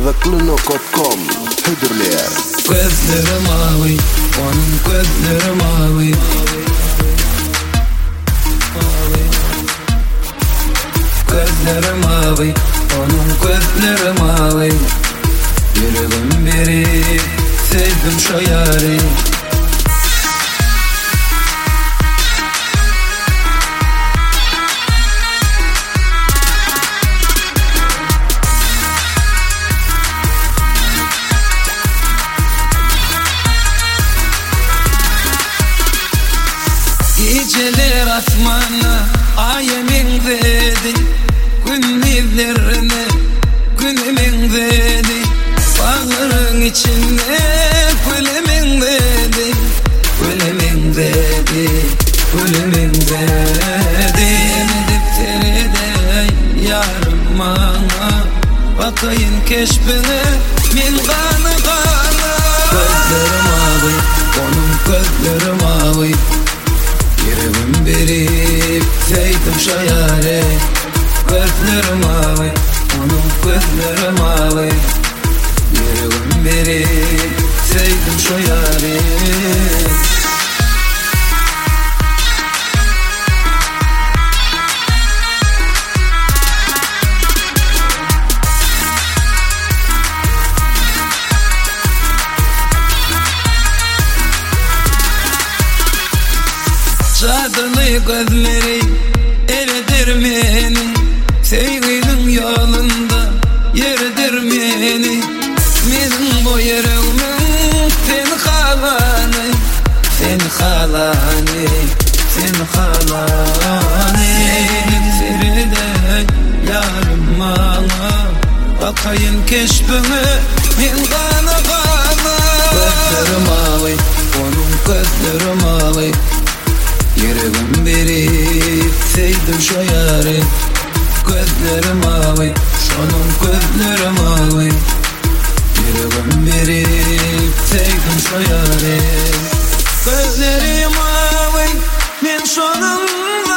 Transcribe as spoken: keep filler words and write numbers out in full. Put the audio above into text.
Kazaklı nokta com Hüdürler. Gözlerim mavi, onun gözleri mavi. Gözleri mavi, onun gözleri mavi. Yüreğim biri, sevdim şu yari. Geceler asmana ayemin dedi, günlerine günümün dedi. Bağrın içinde gülümün dedi, gülümün dedi, gülümün dedi. Defteride yarım bana bakayım keşfine min kanı kanı. Gözlerim mavi, onun gözleri mavi. Yüreğim berip sevdim şu yâre. Gözleri mavi, onun gözleri mavi. Yüreğim berip sevdim şu yâre. Cadını gözleri eridir beni, sevginin yolunda yeridir beni. Benim bu yereğimin sen halanı, sen halanı, sen halanı. Defteride yarım bana bakayım keşfime min kanı kanı. Gözleri mavi, onun gözleri mavi. Yüreğim berip sevdim şu yâre. Gözleri mavi, onun gözleri mavi. Yüreğim berip sevdim şu yâre. Gözleri mavi, men şonun